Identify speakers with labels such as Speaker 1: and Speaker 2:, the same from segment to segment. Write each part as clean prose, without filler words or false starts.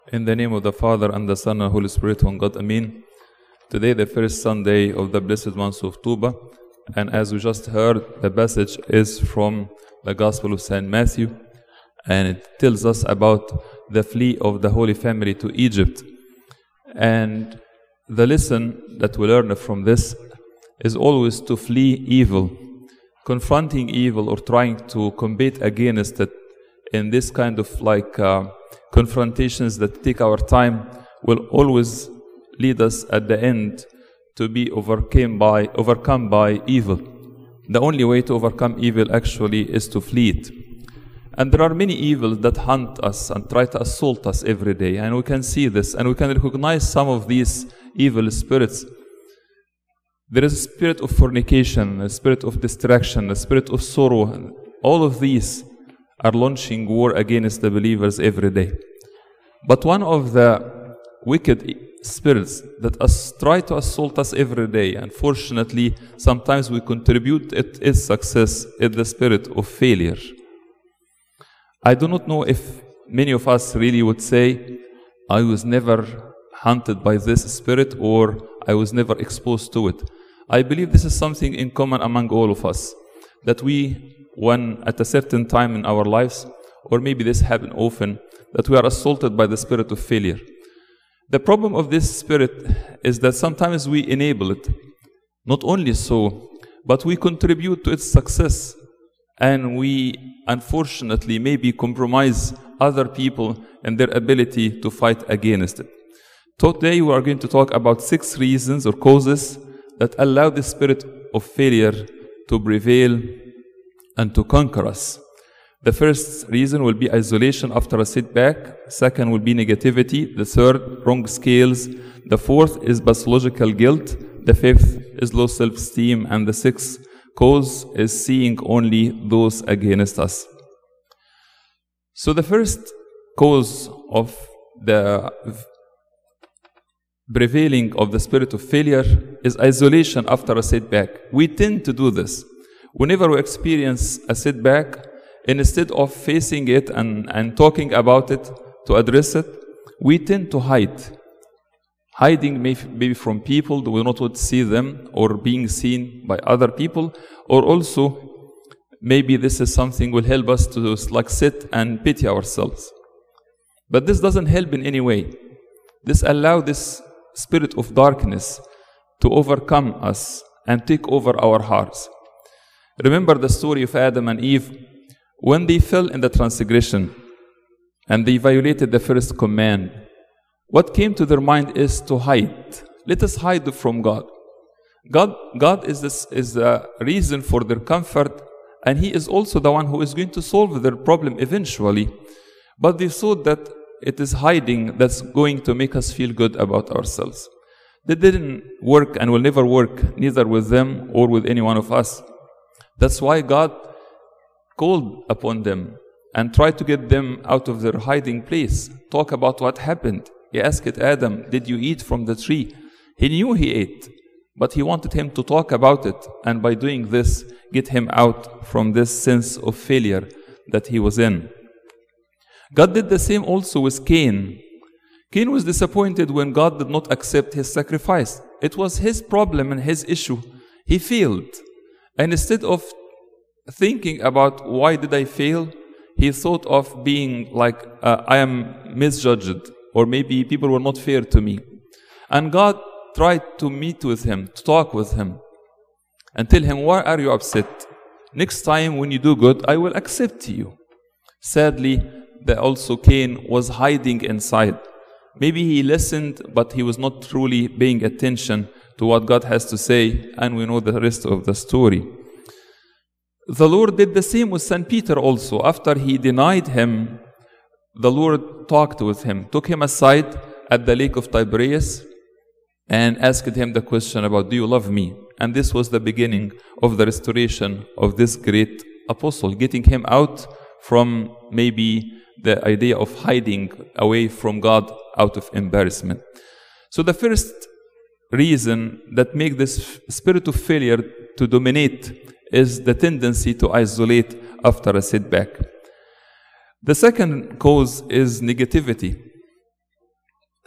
Speaker 1: In the name of the Father, and the Son, and Holy Spirit, one God, Amen. Today, the first Sunday of the blessed month of Tuba, and as we just heard, the passage is from the Gospel of St. Matthew, and it tells us about the flee of the Holy Family to Egypt. And the lesson that we learn from this is always to flee evil, confronting evil or trying to combat against it in this kind of confrontations that take our time will always lead us at the end to be overcome by evil. The only way to overcome evil actually is to flee it. And there are many evils that hunt us and try to assault us every day, and we can see this and we can recognize some of these evil spirits. There is a spirit of fornication, a spirit of distraction, a spirit of sorrow. All of these are launching war against the believers every day. But one of the wicked spirits that try to assault us every day, unfortunately, sometimes we contribute its success, is the spirit of failure. I do not know if many of us really would say, I was never hunted by this spirit, or I was never exposed to it. I believe this is something in common among all of us, that when at a certain time in our lives, or maybe this happens often, that we are assaulted by the spirit of failure. The problem of this spirit is that sometimes we enable it. Not only so, but we contribute to its success, and we unfortunately maybe compromise other people and their ability to fight against it. Today we are going to talk about 6 reasons or causes that allow the spirit of failure to prevail and to conquer us. The first reason will be isolation after a setback. Second will be negativity. The third, wrong scales. The fourth is pathological guilt. The fifth is low self-esteem. And the sixth cause is seeing only those against us. So the first cause of the prevailing of the spirit of failure is isolation after a setback. We tend to do this. Whenever we experience a setback, instead of facing it and talking about it to address it, we tend to hide. Hiding maybe from people that we not want to see them, or being seen by other people, or also maybe this is something will help us to sit and pity ourselves. But this doesn't help in any way. This allows this spirit of darkness to overcome us and take over our hearts. Remember the story of Adam and Eve. When they fell in the transgression and they violated the first command, what came to their mind is to hide. Let us hide from God. God is the reason for their comfort, and He is also the one who is going to solve their problem eventually. But they thought that it is hiding that's going to make us feel good about ourselves. That didn't work and will never work, neither with them or with any one of us. That's why God called upon them and tried to get them out of their hiding place. Talk about what happened. He asked Adam, did you eat from the tree? He knew he ate, but he wanted him to talk about it, and by doing this, get him out from this sense of failure that he was in. God did the same also with Cain. Cain was disappointed when God did not accept his sacrifice. It was his problem and his issue. He failed. And instead of thinking about why did I fail, he thought of being I am misjudged, or maybe people were not fair to me. And God tried to meet with him, to talk with him, and tell him, why are you upset? Next time when you do good, I will accept you. Sadly, also Cain was hiding inside. Maybe he listened, but he was not truly paying attention to what God has to say, and we know the rest of the story. The Lord did the same with St. Peter also. After he denied him, the Lord talked with him, took him aside at the lake of Tiberias, and asked him the question about, do you love me? And this was the beginning of the restoration of this great apostle, getting him out from maybe the idea of hiding away from God out of embarrassment. So the first reason that makes this spirit of failure to dominate is the tendency to isolate after a setback. The second cause is negativity.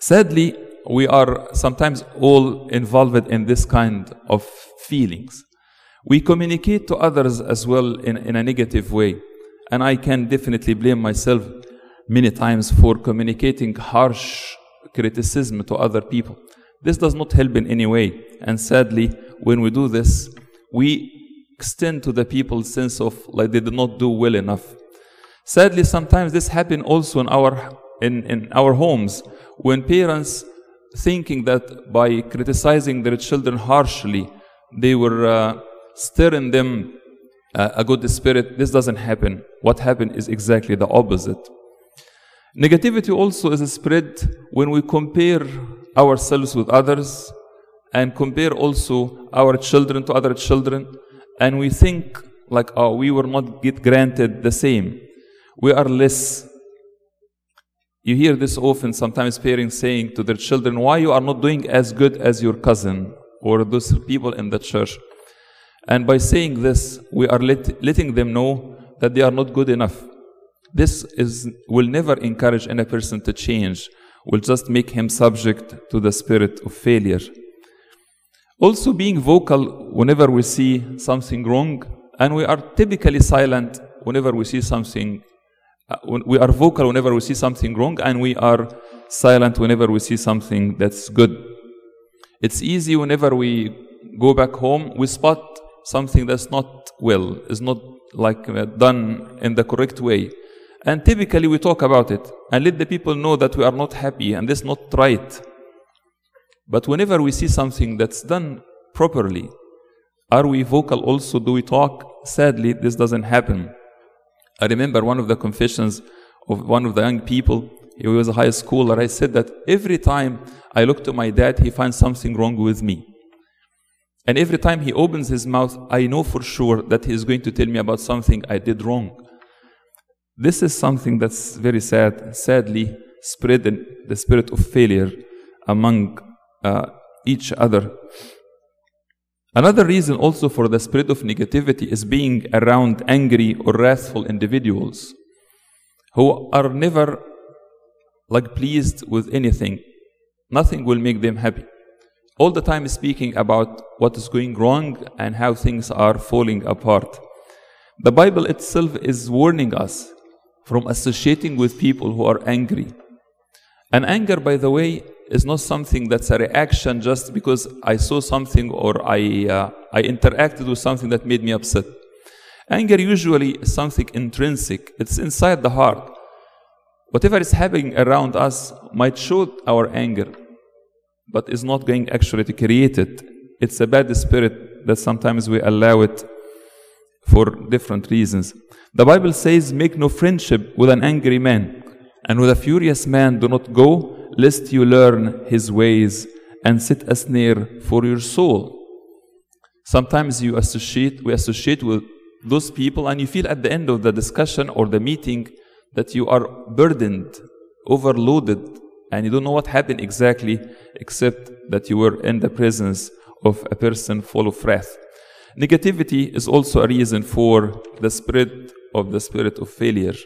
Speaker 1: Sadly, we are sometimes all involved in this kind of feelings. We communicate to others as well in a negative way. And I can definitely blame myself many times for communicating harsh criticism to other people. This does not help in any way. And sadly, when we do this, we extend to the people sense of like they did not do well enough. Sadly, sometimes this happens also in our homes, when parents thinking that by criticizing their children harshly, they were stirring them a good spirit. This doesn't happen. What happened is exactly the opposite. Negativity also is spread when we compare ourselves with others and compare also our children to other children, and we think like, oh, we were not granted the same. We are less. You hear this often, sometimes parents saying to their children, why you are not doing as good as your cousin or those people in the church? And by saying this, we are letting them know that they are not good enough. This will never encourage any person to change, will just make him subject to the spirit of failure. Also being vocal whenever we see something wrong, and we are typically silent whenever we see something. We are vocal whenever we see something wrong, and we are silent whenever we see something that's good. It's easy whenever we go back home, we spot something that's not well, is not like done in the correct way. And typically we talk about it and let the people know that we are not happy and this is not right. But whenever we see something that's done properly, are we vocal also? Do we talk? Sadly, this doesn't happen. I remember one of the confessions of one of the young people. He was a high schooler. I said that every time I look to my dad, he finds something wrong with me. And every time he opens his mouth, I know for sure that he's going to tell me about something I did wrong. This is something that's very sad, sadly spread in the spirit of failure among each other. Another reason also for the spirit of negativity is being around angry or wrathful individuals who are never pleased with anything. Nothing will make them happy. All the time speaking about what is going wrong and how things are falling apart. The Bible itself is warning us from associating with people who are angry. And anger, by the way, is not something that's a reaction just because I saw something or I interacted with something that made me upset. Anger usually is something intrinsic. It's inside the heart. Whatever is happening around us might show our anger, but is not going actually to create it. It's a bad spirit that sometimes we allow it for different reasons. The Bible says, make no friendship with an angry man, and with a furious man do not go, lest you learn his ways and set a snare for your soul. Sometimes we associate with those people, and you feel at the end of the discussion or the meeting that you are burdened, overloaded, and you don't know what happened exactly, except that you were in the presence of a person full of wrath. Negativity is also a reason for the spread of the spirit of failure.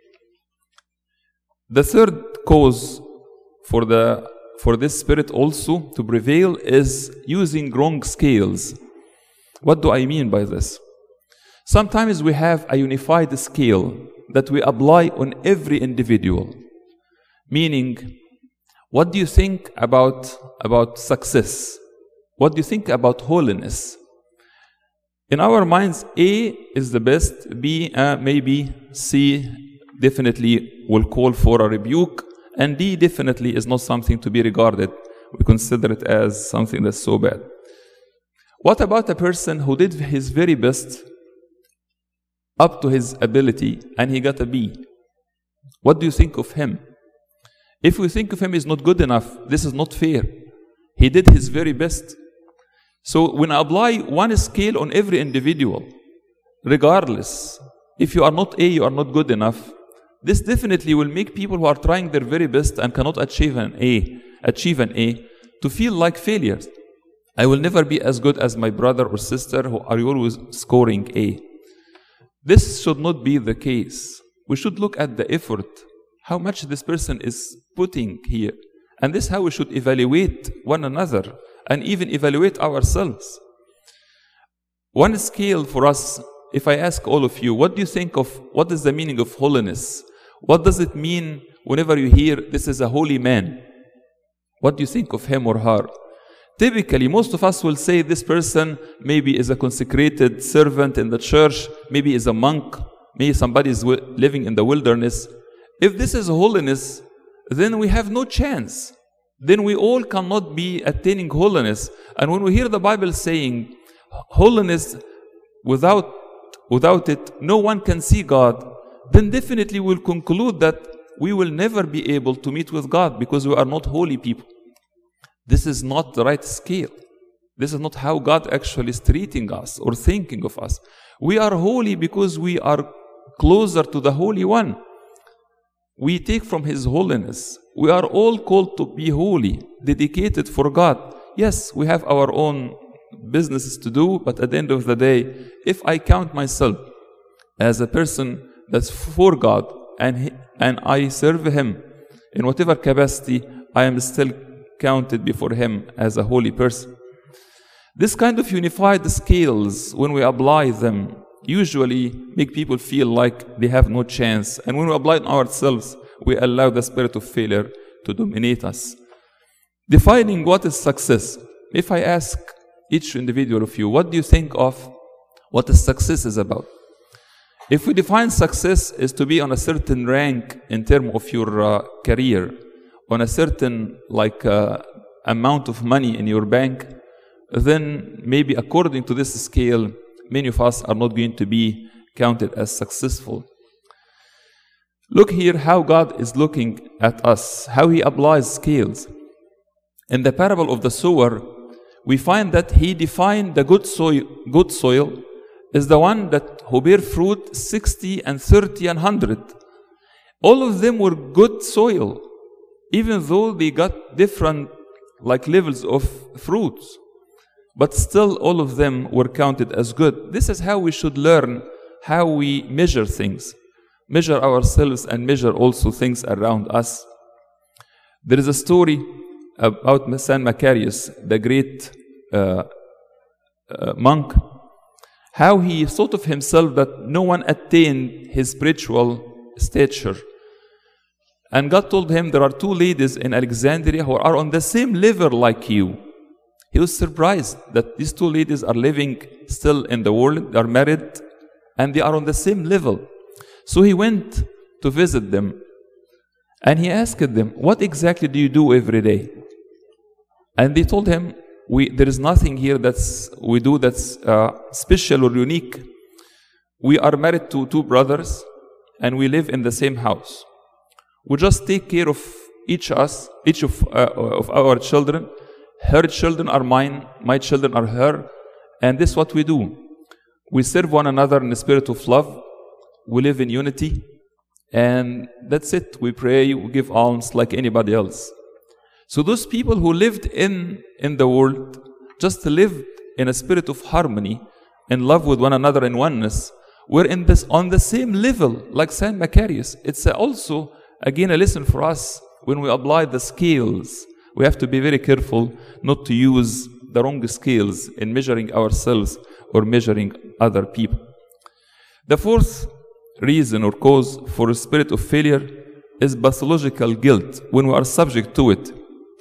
Speaker 1: The third cause for this spirit also to prevail is using wrong scales. What do I mean by this? Sometimes we have a unified scale that we apply on every individual. Meaning, what do you think about success? What do you think about holiness? In our minds, A is the best, B maybe, C definitely will call for a rebuke, and D definitely is not something to be regarded. We consider it as something that's so bad. What about a person who did his very best up to his ability and he got a B? What do you think of him? If we think of him as not good enough, this is not fair. He did his very best. So when I apply one scale on every individual, regardless, if you are not A, you are not good enough, this definitely will make people who are trying their very best and cannot achieve an A, to feel like failures. I will never be as good as my brother or sister who are always scoring A. This should not be the case. We should look at the effort, how much this person is putting here, And this is how we should evaluate one another and even evaluate ourselves. One scale for us, if I ask all of you, what do you think of, what is the meaning of holiness? What does it mean whenever you hear this is a holy man? What do you think of him or her? Typically, most of us will say this person maybe is a consecrated servant in the church, maybe is a monk, maybe somebody is living in the wilderness. If this is holiness, then we have no chance. Then we all cannot be attaining holiness. And when we hear the Bible saying holiness, without it, no one can see God, then definitely we'll conclude that we will never be able to meet with God because we are not holy people. This is not the right scale. This is not how God actually is treating us or thinking of us. We are holy because we are closer to the Holy One. We take from His holiness. We are all called to be holy, dedicated for God. Yes, we have our own businesses to do, but at the end of the day, if I count myself as a person that's for God and I serve Him in whatever capacity, I am still counted before Him as a holy person. This kind of unified scales, when we apply them, usually make people feel like they have no chance. And when we apply it ourselves, we allow the spirit of failure to dominate us. Defining what is success. If I ask each individual of you, what do you think of what success is about? If we define success as to be on a certain rank in terms of your career, on a certain amount of money in your bank, then maybe according to this scale, many of us are not going to be counted as successful. Look here how God is looking at us, how He applies scales. In the parable of the sower, we find that He defined the good soil is the one who bear fruit 60 and 30 and 100. All of them were good soil, even though they got different levels of fruits. But still all of them were counted as good. This is how we should learn how we measure things. Measure ourselves and measure also things around us. There is a story about Saint Macarius, the great monk, how he thought of himself that no one attained his spiritual stature. And God told him, there are two ladies in Alexandria who are on the same level like you. He was surprised that these two ladies are living still in the world, they are married, and they are on the same level. So he went to visit them, and he asked them, what exactly do you do every day? And they told him, there is nothing here we do that's special or unique. We are married to two brothers, and we live in the same house. We just take care of each of our children. Her children are mine, my children are her, and this is what we do. We serve one another in the spirit of love. We live in unity, and that's it. We pray, we give alms like anybody else. So those people who lived in the world just lived in a spirit of harmony, in love with one another in oneness. We're on the same level like Saint Macarius. It's also, again, a lesson for us when we apply the scales. We have to be very careful not to use the wrong scales in measuring ourselves or measuring other people. The fourth reason or cause for a spirit of failure is pathological guilt, when we are subject to it.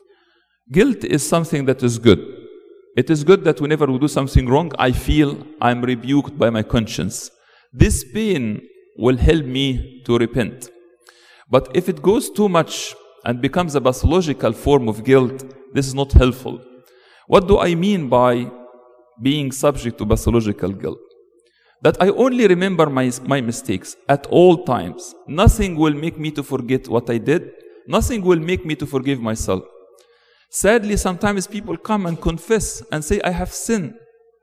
Speaker 1: Guilt is something that is good. It is good that whenever we do something wrong, I feel I'm rebuked by my conscience. This pain will help me to repent. But if it goes too much and becomes a pathological form of guilt, this is not helpful. What do I mean by being subject to pathological guilt? That I only remember my mistakes at all times. Nothing will make me to forget what I did. Nothing will make me to forgive myself. Sadly, sometimes people come and confess and say, I have sinned.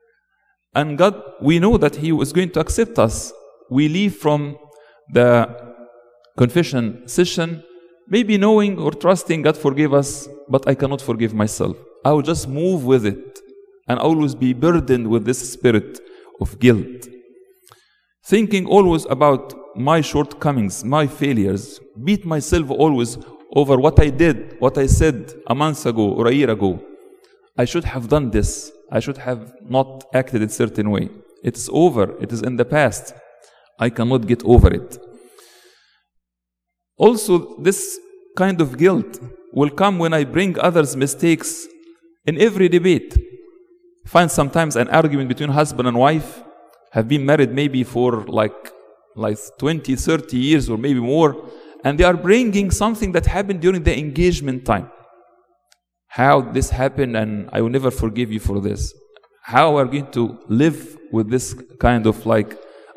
Speaker 1: And God, we know that He was going to accept us. We leave from the confession session maybe knowing or trusting God forgive us, but I cannot forgive myself. I will just move with it and always be burdened with this spirit of guilt. Thinking always about my shortcomings, my failures, beat myself always over what I did, what I said a month ago or a year ago. I should have done this. I should have not acted in a certain way. It's over. It is in the past. I cannot get over it. Also, this kind of guilt will come when I bring others' mistakes in every debate. Find sometimes an argument between husband and wife, have been married maybe for like 20, 30 years or maybe more, and they are bringing something that happened during the engagement time. How this happened, and I will never forgive you for this. How are we going to live with this kind of like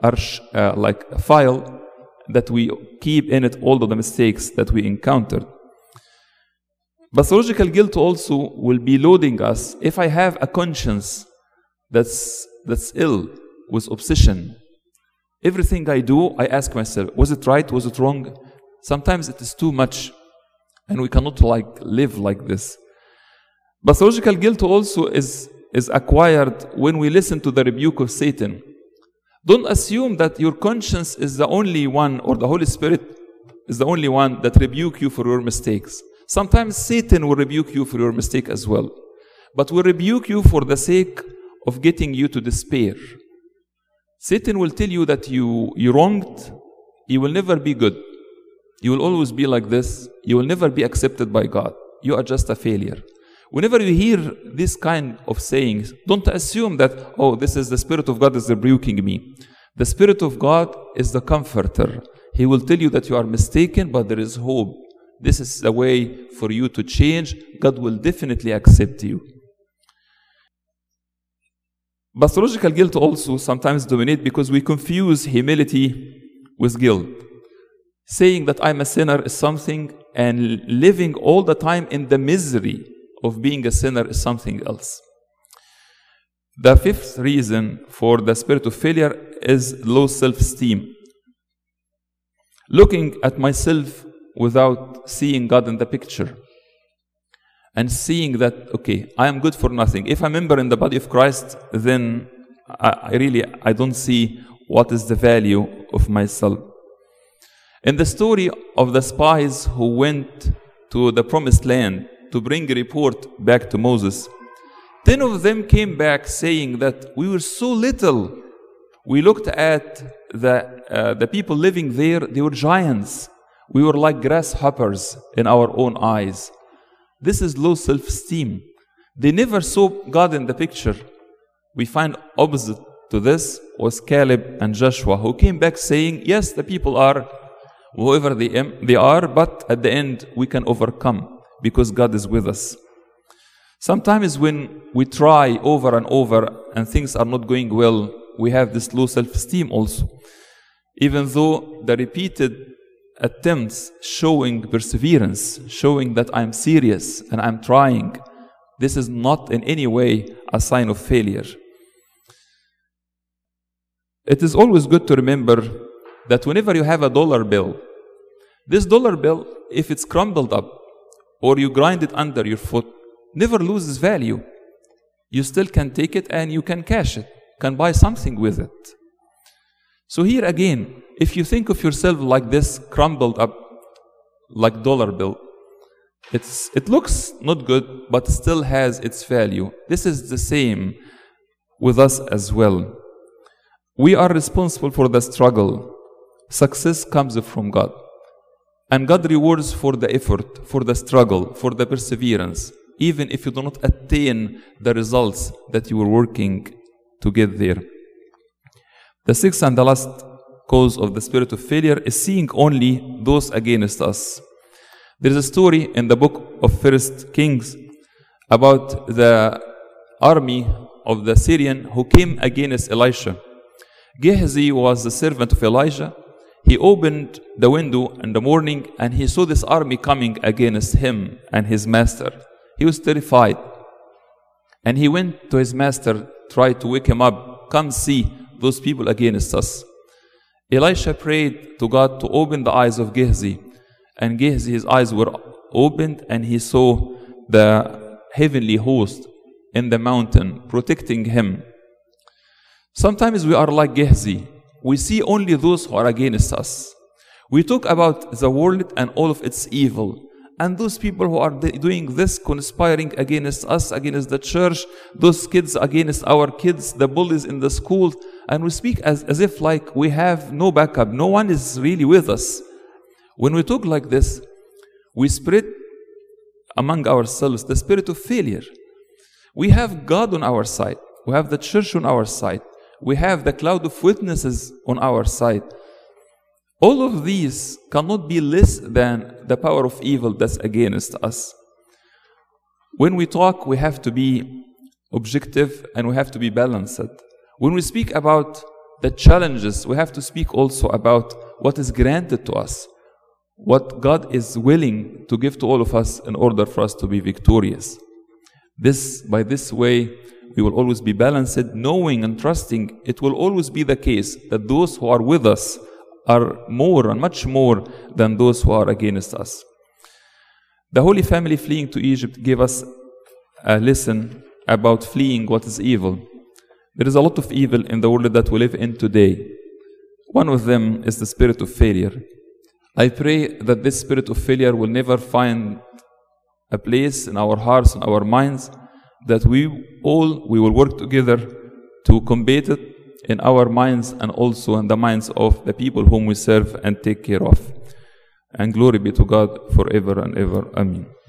Speaker 1: file that we keep in it all of the mistakes that we encountered? Pathological guilt also will be loading us. If I have a conscience that's ill with obsession, everything I do, I ask myself, was it right? Was it wrong? Sometimes it is too much, and we cannot live like this. Pathological guilt also is acquired when we listen to the rebuke of Satan. Don't assume that your conscience is the only one, or the Holy Spirit is the only one that rebuke you for your mistakes. Sometimes Satan will rebuke you for your mistake as well, but will rebuke you for the sake of getting you to despair. Satan will tell you that you wronged, you will never be good. You will always be like this. You will never be accepted by God. You are just a failure. Whenever you hear this kind of sayings, don't assume that, oh, this is the Spirit of God is rebuking me. The Spirit of God is the comforter. He will tell you that you are mistaken, but there is hope. This is a way for you to change. God will definitely accept you. Pathological guilt also sometimes dominates because we confuse humility with guilt. Saying that I'm a sinner is something, and living all the time in the misery of being a sinner is something else. The fifth reason for the spirit of failure is low self-esteem. Looking at myself without seeing God in the picture. And seeing that, okay, I am good for nothing. If I'm a member in the body of Christ, then I don't see what is the value of myself. In the story of the spies who went to the promised land to bring a report back to Moses, 10 of them came back saying that we were so little. We looked at the people living there, they were giants. We were like grasshoppers in our own eyes. This is low self-esteem. They never saw God in the picture. We find opposite to this was Caleb and Joshua, who came back saying, yes, the people are whoever they are, but at the end we can overcome because God is with us. Sometimes when we try over and over and things are not going well, we have this low self-esteem also. Even though the repeated attempts showing perseverance, showing that I'm serious and I'm trying, this is not in any way a sign of failure. It is always good to remember that whenever you have a dollar bill, this dollar bill, if it's crumbled up or you grind it under your foot, never loses value. You still can take it and you can cash it, can buy something with it. So here again, if you think of yourself like this crumbled up like dollar bill, it looks not good, but still has its value. This is the same with us as well. We are responsible for the struggle. Success comes from God. And God rewards for the effort, for the struggle, for the perseverance, even if you do not attain the results that you were working to get there. The sixth and the last cause of the spirit of failure is seeing only those against us. There is a story in the book of 1 Kings about the army of the Syrian who came against Elisha. Gehazi was the servant of Elijah. He opened the window in the morning and he saw this army coming against him and his master. He was terrified. And he went to his master, tried to wake him up. Come see those people against us. Elisha prayed to God to open the eyes of Gehazi. And Gehazi, his eyes were opened and he saw the heavenly host in the mountain protecting him. Sometimes we are like Gehazi. We see only those who are against us. We talk about the world and all of its evil. And those people who are doing this, conspiring against us, against the church, those kids against our kids, the bullies in the schools, and we speak as if like we have no backup. No one is really with us. When we talk like this, we spread among ourselves the spirit of failure. We have God on our side. We have the church on our side. We have the cloud of witnesses on our side. All of these cannot be less than the power of evil that's against us. When we talk, we have to be objective and we have to be balanced. When we speak about the challenges, we have to speak also about what is granted to us, what God is willing to give to all of us in order for us to be victorious. By this way, we will always be balanced, knowing and trusting it will always be the case that those who are with us are more and much more than those who are against us. The Holy Family fleeing to Egypt gave us a lesson about fleeing what is evil. There is a lot of evil in the world that we live in today. One of them is the spirit of failure. I pray that this spirit of failure will never find a place in our hearts and our minds, that we will work together to combat it in our minds and also in the minds of the people whom we serve and take care of. And glory be to God forever and ever. Amen.